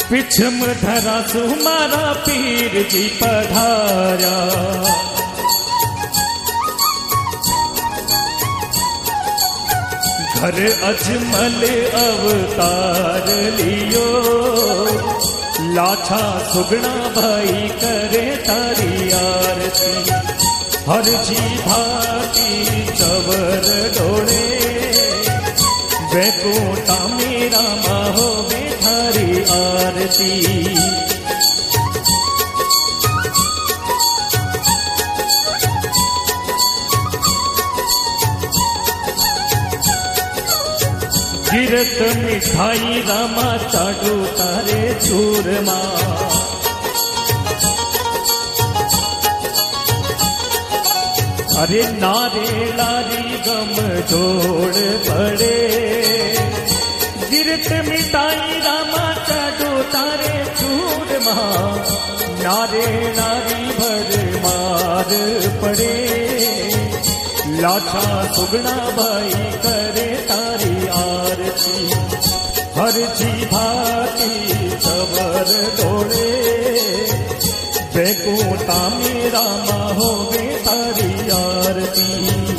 पिछम धरा सुमारा पीर जी पधारा। घर अजमल अवतार लियो, लाछा सुगना भाई करे तारी आरती। हर जी भाती चवर डोले, वैकुंठा मेरा माहो थारी आरती। गिरत मिठाई रामा चाडू तारे चूरमा। अरे नारे लारी गम जोड़ पड़े, गिरत मिठाई रामा चाडू तारे चूरमा। नारे नारी भर मार पड़े, लाछा सुगना भाई करे तारी आरती। हर जी भाती चवर डोले, वैकुंठा मेरा माहो तारी आरती।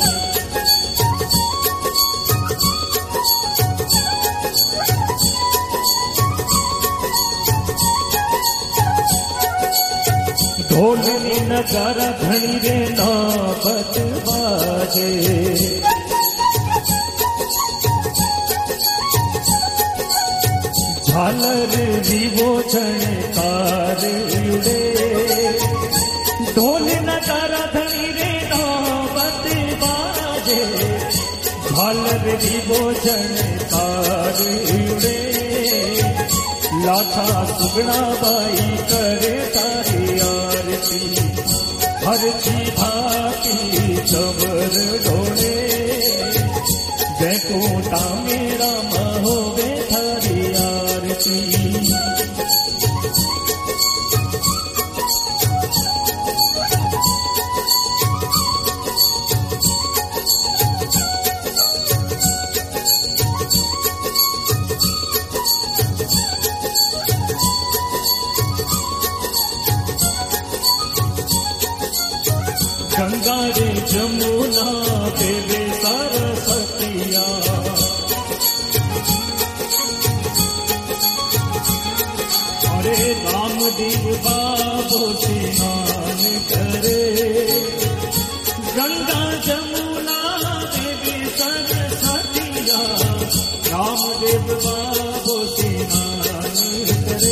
ढोलनी नगारा घनी रे नौबत बाजे, झालर जीवो झणकार उड़े। ढोल नगारा घनी रे नौबत बाजे, झालर जीवो झणकार उड़े। लाछा सुगना बाई करे तारी आरती। हर जी भाती चवर डोले, वैकुंठा मेरा माहो थारी आरती। गंगा रे जमुना देवे सरस्वतिया, अरे रामदेव बाबू स्नान करे। गंगा जमुना देवी सरस्वतिया, रामदेव बाबू स्नान करे।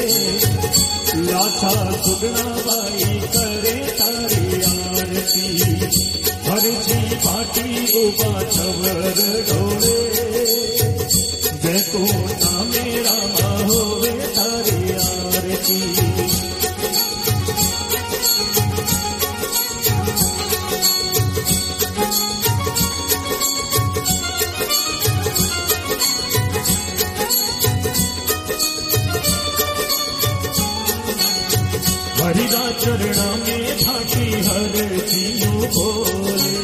लाछा सुगना बाई करे तारी आरती। हर जी पाटी उबा चवर डोले, वैकुंठा मेरा माहो तारी आरती। हरिदा चरणा में भाटी हर जियो बोले।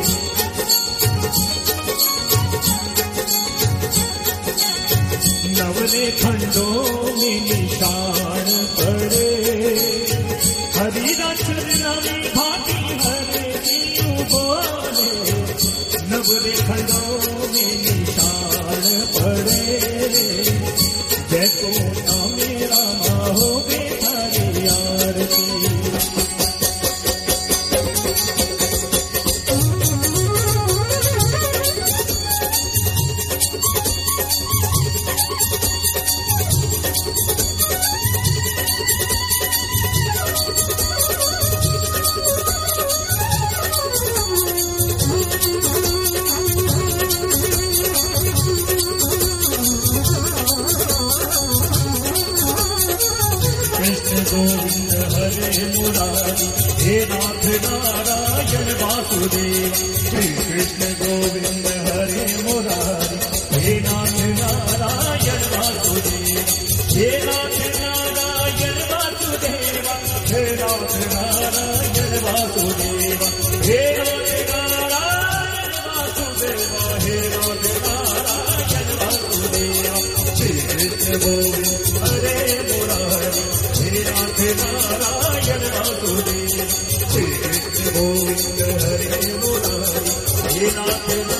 नवरे खंडों में निशान पड़े, हरिदा चरणा में भाटी हर जियो बोले। नवरे खंडों में निशान पड़े, वैकुंठा मेरा माहो थारी आरती। गोविंद हरे मुरारी, हे नाथ नारायण वासुदेव। श्री कृष्ण गोविंद हरे मुरारी, हे नाथ नारायण वासुदेव। हे नाथ नारायण वासुदेव, हे नाथ नारायण वासुदेव। हे नाथ नारायण वासुदेव, हे नाथ नारायण वासुदेव। श्री कृष्ण गोविंद हरे नाथ